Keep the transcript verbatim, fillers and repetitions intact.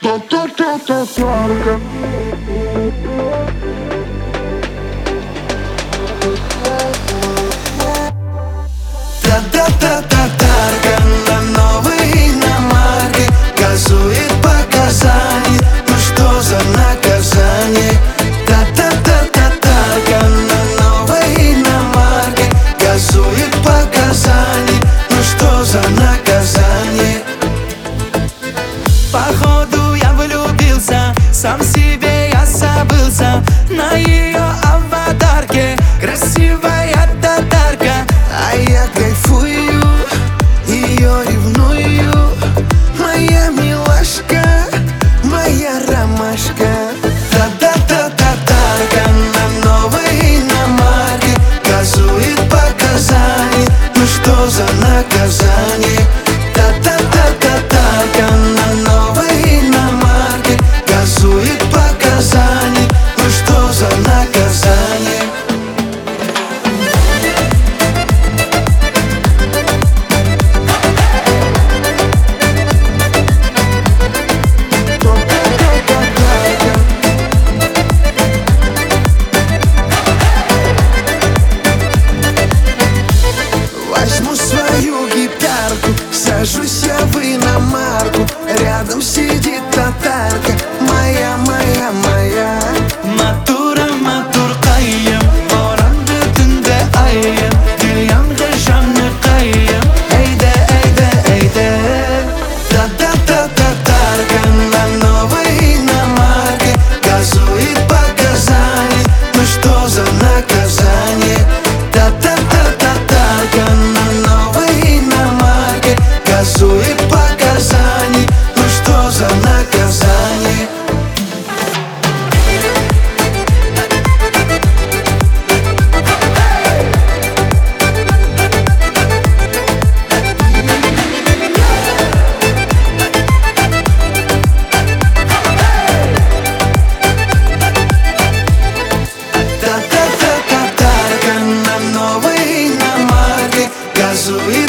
Та-та-та-та-тарка. Та-та-та-та-тарка на новой иномарке газует показания. Ну что за наказание? Та-та-та-та-тарка на новой иномарке газует показания. Ну что за наказание? Походу я влюбился, сам себе я забылся. На ее аватарке красивая татарка, а я кайфую, ее ревную. Моя милашка, моя ромашка. Та-та-та-та-тарка на новой иномарке газует показания. Ну что за наказание? Та-та-та-та-тарка на новой иномарке газует показания. Ну что за наказание? Возьму свою гитарку, сажусь я в иномарку. Рядом сидит татарка, моя, моя, моя. Матура, матур кайым, боранды түнде айым. Дүйәмдә жанны кайым, әйдә, әйдә, әйдә. Та-та-та-та-тарка на новой иномарке газует показания. Ну что за наказание? Та-та-та-та-тарка на новой иномарке газует показания. Ну что за наказание? Та-та-та-та-тарка на новой иномарке газует